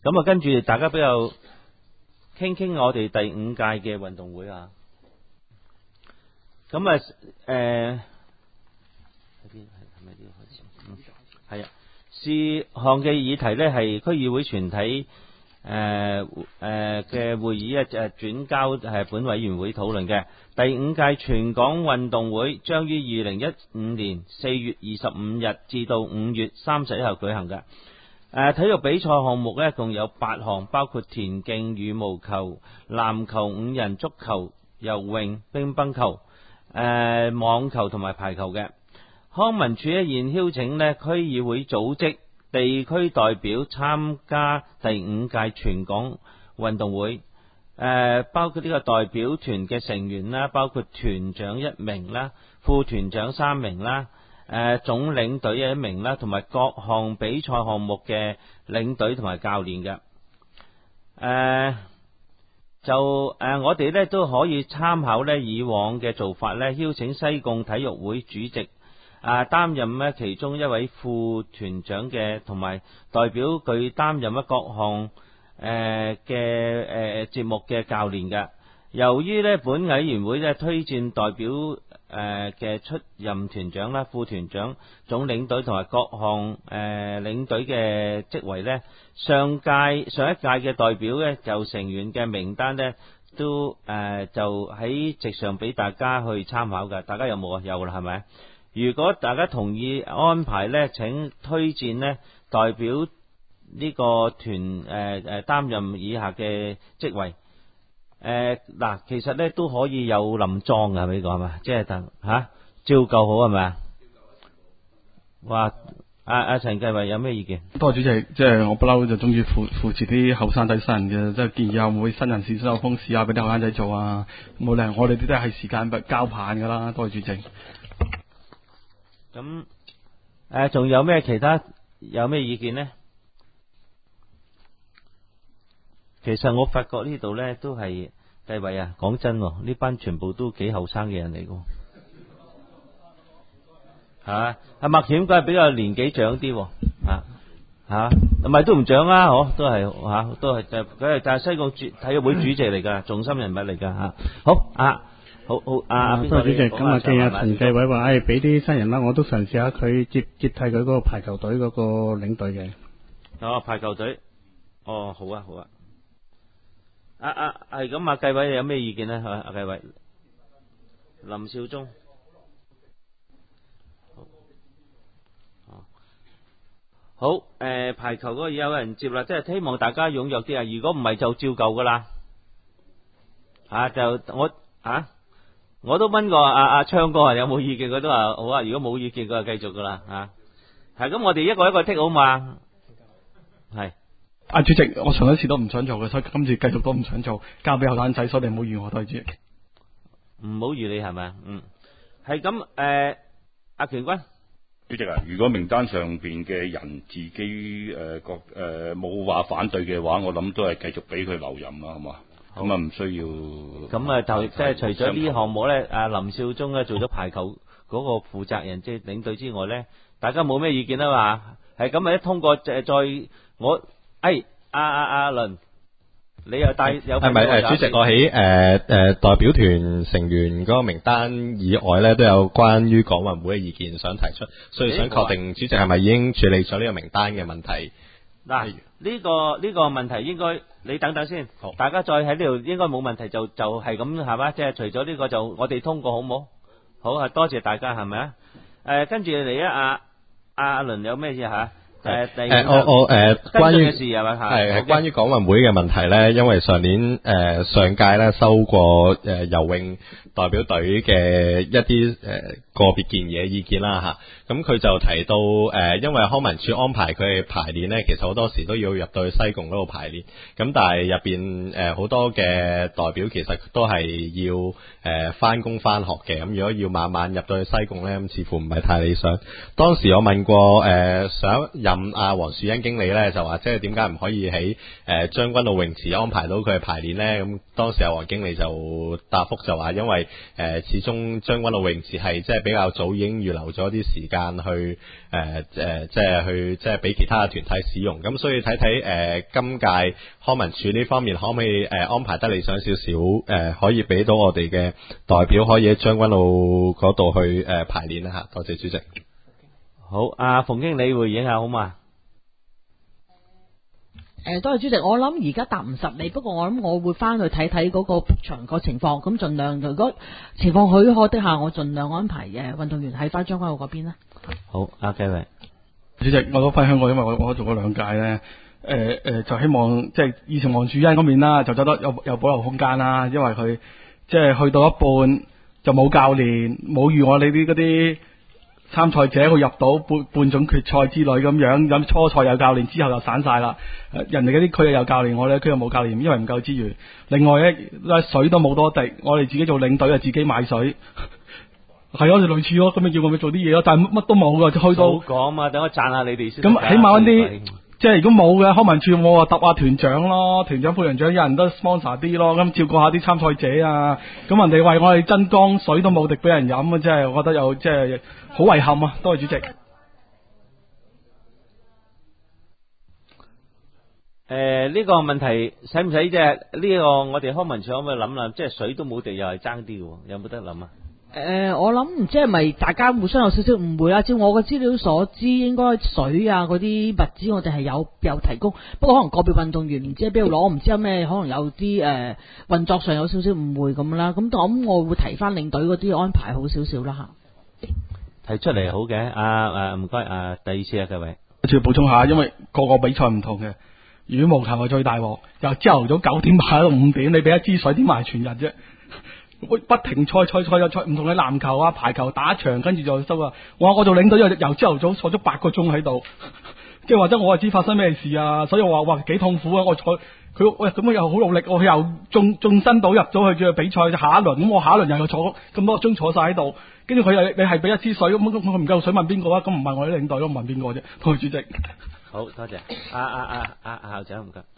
咁啊，跟住大家比較傾我哋第5屆嘅運動會啊。咁啊，係啊，事項嘅議題呢係區議會全體嘅會議轉交本委員會討論嘅。第5屆全港運動會將於2015年4月25日至到5月30日舉行嘅。體育比賽項目呢共有8項，包括田徑、羽毛球、籃球、5人足球、游泳、乒乓球、網球同埋排球嘅。康文署現邀請區議會組織地區代表參加第5屆全港運動會，包括呢個代表團嘅成員啦，包括團長1名啦，副團長3名啦，總領隊1名啦，同埋各項比賽項目嘅領隊同埋教練嘅。我哋呢都可以參考呢以往嘅做法呢，邀請西貢體育會主席擔任呢其中一位副團長嘅，同埋代表佢擔任各項嘅節目嘅教練嘅。由於呢本委員會呢推薦代表嘅出任團長啦、副團長、總領隊同埋各項領隊嘅職位呢，上一屆嘅代表呢就成員嘅名單呢都就喺席上俾大家去參考嘅。大家有冇啊？有啦，係咪？如果大家同意安排呢，請推薦呢代表呢個團擔任以下嘅職位。其實呢都可以有林莊嘅，呢個係嘛？即係照舊好係咪啊？哇！阿陳繼偉有咩意見？ 多謝主席，即係我不嬲就中意扶持啲後生仔新人嘅，即係建議會新人試新有風試下俾啲後生仔做啊！冇理由我哋啲都係時間交棒噶啦，多謝主席。 咁仲有咩其他有咩意見呢？其實我發覺呢度呢都係繼偉啊，講真喎，呢班全部都幾後生嘅人嚟㗎，阿麥顯貴比較年紀長啲，唔係都唔長啊，都係佢係西貢體育會主席嚟㗎，重心人物嚟㗎嚇。好，多謝主席。咁啊，既然陳繼偉話俾啲新人啦，我都嘗試下佢接替佢嗰個排球隊嗰個領隊嘅。 排球隊，好啊。係咁啊，繼偉有咩意見呢？阿繼偉，林少忠，好，排球嗰個有人接啦，即係希望大家踴躍啲啊！如果唔係就照舊噶啦，我都問過阿昌哥有冇意見，佢都話好啊。如果冇意見，佢就繼續噶啦，係咁，我哋一個一個剔好嘛，係。 主席，我上一次都唔想做嘅，所以今次繼續都唔想做，交俾後生仔，所以你唔好預我，多謝主席。 唔好預你係咪？係咁，阿權君。 主席啊，如果名單上邊嘅人自己冇話反對嘅話，我諗都係繼續俾佢留任啦，好嘛？咁唔需要。咁就即係除咗呢項目咧，阿林少忠咧做咗排球嗰個負責人，即係領隊之外咧，大家冇咩意見啊嘛？係咁一通過再我。阿倫，你又帶有係咪主席？我喺代表團成員嗰個名單以外咧，都有關於港運會嘅意見想提出，所以想確定主席係咪已經處理咗呢個名單嘅問題？ 嗱，呢個問題應該你等等先，大家再喺呢度應該冇問題，就係咁係嘛？即係除咗呢個就我哋通過好冇？好啊，多謝大家係咪啊？跟住嚟阿倫有咩嘢嚇？ 關於關於港運會嘅問題咧，因為上屆咧收過游泳代表隊嘅一啲個別建議嘅意見啦嚇，咁佢就提到因為康文署安排佢哋排練咧，其實好多時都要入到去西貢嗰度排練，咁但係入邊好多嘅代表其實都係要翻工翻學嘅，咁如果要晚晚入到去西貢咧，咁似乎唔係太理想。當時我問過上任問阿黃樹欣經理咧，就話即係點解唔可以喺將軍澳泳池安排到佢嘅排練咧？咁當時阿黃經理就答覆就話，因為始終將軍澳泳池係即係比較早已經預留咗啲時間去即係俾其他嘅團體使用，咁所以睇睇今屆康文署呢方面可唔可以安排得理想少少，可以俾到我哋嘅代表可以喺將軍澳嗰度去排練啦吓。多謝主席。 好，阿馮經理回應下好嘛？ 多謝主席，我諗而家答唔實你，不過我諗我會翻去睇睇嗰個場個情況，咁盡量如果情況許可的下，我盡量安排運動員喺翻將軍澳嗰邊啦。 好，阿繼榮主席，我都分享過，因為我做過2屆咧，就希望即係以前黃樹欣嗰邊啦，就走得有保留空間啦，因為佢即係去到一半就冇教練，冇預我哋啲嗰啲參賽者去入到半總決賽之類咁樣，咁初賽有教練，之後就散晒啦。人哋嗰啲區有教練，我哋區又冇教練，因為唔夠資源。另外咧，水都冇多滴，我哋自己做領隊就自己買水。係咯，就類似咯，咁你叫我咪做啲嘢咯，但係乜都冇噶，就去到。好講嘛，等我讚下你哋先。 咁起碼啲，即係如果冇嘅康文署，我話揼下團長咯，團長副團長有人都 sponsor 啲咯，咁照顧下啲參賽者啊。咁人哋為我哋爭光，水都冇滴俾人飲啊，真係我覺得又即係好遺憾啊！多謝主席。 呢個問題使唔使啫？呢個我哋康文署可唔可以諗諗？即係水都冇地又係爭啲嘅，有冇得諗啊？ 我諗唔知係咪大家互相有少少誤會啦。照我嘅資料所知，應該水啊嗰啲物資我哋係有提供，不過可能個別運動員唔知喺邊度攞，唔知有咩可能有啲運作上有少少誤會咁啦。咁咁我會提翻領隊嗰啲安排好少少啦吓。 提出嚟好嘅，唔該，第二次啊，各位。 我仲要補充下，因為個比賽唔同嘅，羽毛球係最大鑊，由朝頭早9點排到5點，你俾一支水點埋全日啫。不停賽，唔同嘅籃球啊、排球打一場，跟住就收啊！我做領隊由朝頭早坐咗8個鐘喺度，即係或者我係知發生咩事啊，所以我話幾痛苦啊！我坐佢喂咁又好努力，我又中身到入咗去比賽下一輪，咁我下一輪又坐咁多個鐘坐晒喺度，跟住佢又你係俾一支水咁，佢唔夠水問邊個啊？咁唔係我啲領隊咯，問邊個啫？多謝主席。 好多謝阿校長唔該。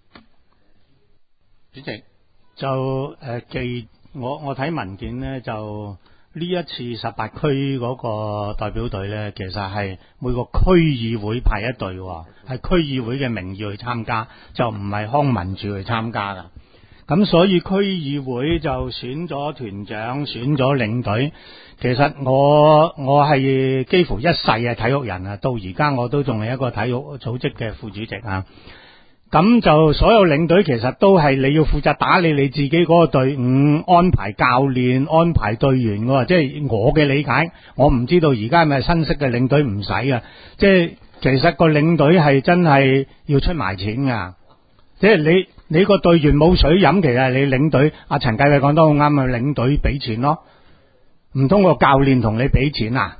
主席就我睇文件呢，就呢一次18區嗰個代表隊呢，其實係每個區議會派一隊，係區議會嘅名義去參加，就唔係康文署去參加噶。咁所以區議會就選咗團長，選咗領隊。其實我係幾乎一世嘅體育人啊，到而家我都仲係一個體育組織嘅副主席啊。咁就所有領隊其實都係你要負責打理你自己嗰個隊伍，安排教練，安排隊員嘅，即係我嘅理解。我唔知道而家係咪新式嘅領隊唔使啊，即係其實個領隊係真係要出埋錢噶，即係你個隊員冇水飲，其實你領隊阿陳繼偉講得好啱啊，領隊俾錢咯，唔通個教練同你俾錢啊？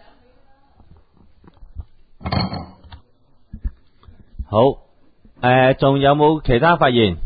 好。仲有冇其他發言？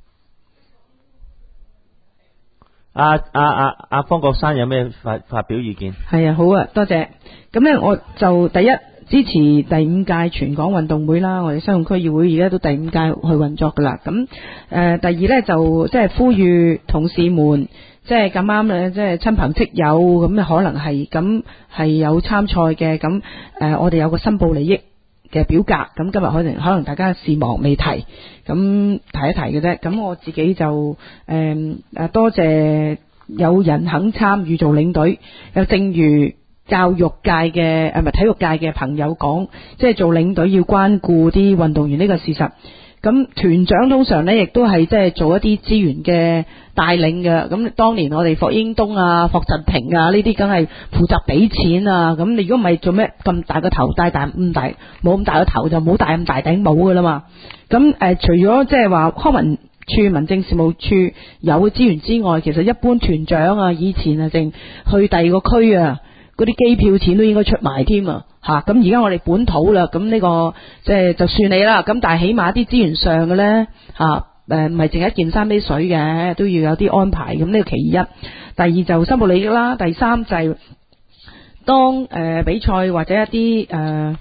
阿方國珊有咩發表意見？ 係啊，好啊，多謝。咁呢，我就第一支持第5屆全港運動會啦，我哋西貢區議會而家都第5屆去運作噶啦。咁第二呢，就即係呼籲同事們，即係咁啱咧，即係親朋戚友咁可能係咁係有參賽嘅，咁我哋有個申報利益嘅表格，咁今日可能大家事忙未提，咁提一提嘅啫。咁我自己就多謝有人肯參與做領隊，又正如教育界嘅唔係體育界嘅朋友講，即係做領隊要關顧啲運動員呢個事實。咁團長通常呢亦都係即係做一啲資源嘅帶領嘅。咁當年我哋霍英東啊、霍振平啊呢啲，梗係負責俾錢啊。咁你如果唔係做咩咁大個頭戴大咁大，冇咁大個頭就冇戴咁大頂帽噶啦嘛。咁除咗即係話康文處民政事務處有資源之外，其實一般團長啊，以前啊淨去第二個區啊，嗰啲機票錢都應該出埋添啊。吓，咁而家我哋本土啦，咁呢個即係就算你啦，咁但係起碼啲資源上嘅咧吓，唔係淨係一件衫啲水嘅，都要有啲安排，咁呢個其一。第二就申報利益啦，第三就係當比賽或者一啲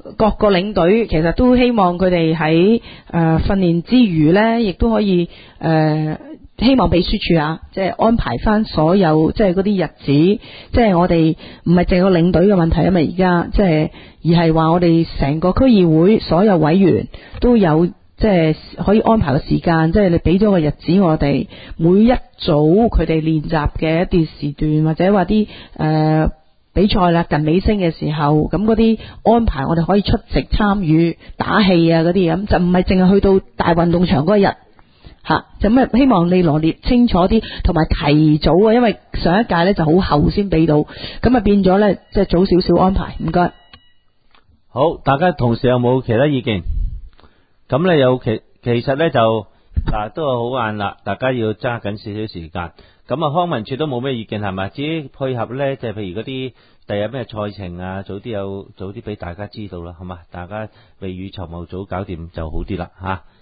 各個領隊其實都希望佢哋喺訓練之餘呢，亦都可以希望秘書處啊，即係安排翻所有即係嗰啲日子，即係我哋唔係淨係個領隊嘅問題啊嘛，而家即係而係話我哋成個區議會所有委員都有即係可以安排個時間，即係你俾咗個日子我哋每一組佢哋練習嘅一啲時段，或者話啲比賽啦近尾聲嘅時候，咁嗰啲安排我哋可以出席參與打氣啊嗰啲咁，就唔係淨係去到大運動場嗰日。就咁希望你羅列清楚啲，同埋提早啊，因為上一屆呢就好後先俾到，咁啊變咗呢，即係早少少安排，唔該。 好，大家同事有冇其他意見？咁呢有其實呢就嗱都係好晏啦，大家要揸緊少少時間。咁啊康文署都冇咩意見係咪？至於配合呢，就係譬如嗰啲第日咩賽程啊，早啲俾大家知道啦，好嘛？大家未雨綢繆，早搞掂就好啲啦吓。